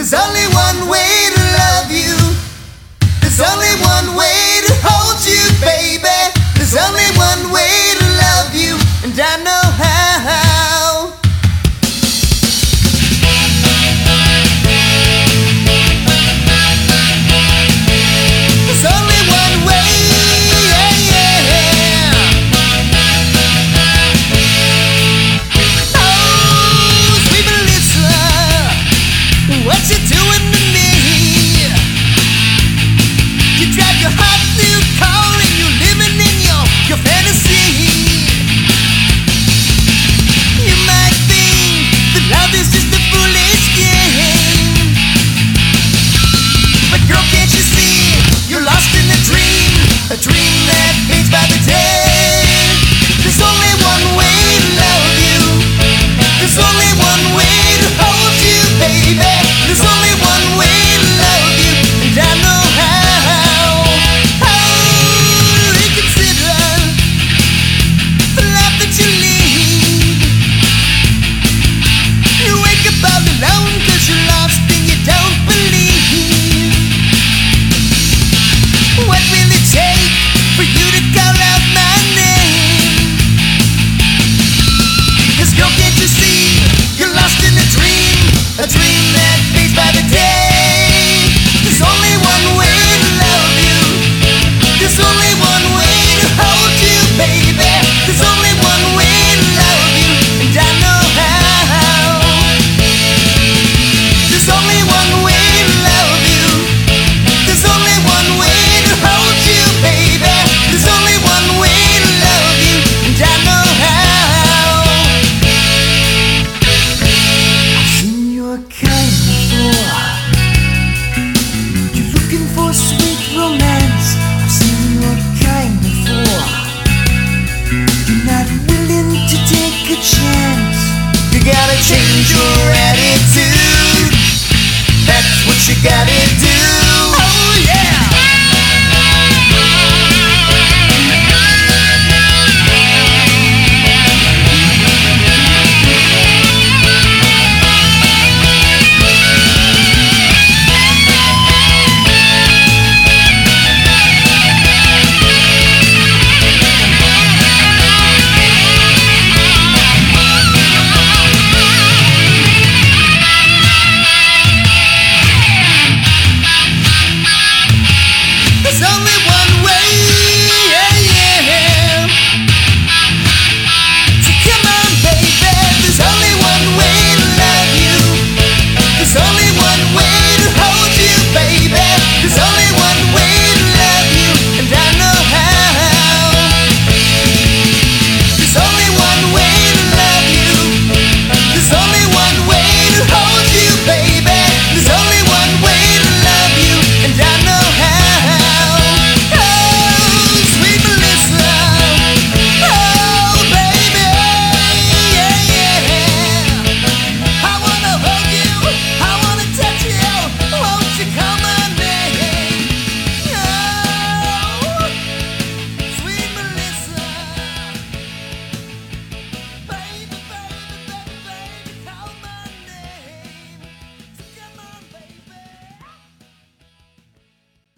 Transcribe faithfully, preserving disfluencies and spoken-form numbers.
There's only one way to love you. There's only one way to hold you, baby. There's only one way to love you, and I know how. There's only one way, yeah, yeah. Oh, sweet Melissa, what you doing to me? You drive your heart through cold and you're living in your, your fantasy. You might think that love is just a foolish game, but girl, can't you see you're lost in a dream, a dream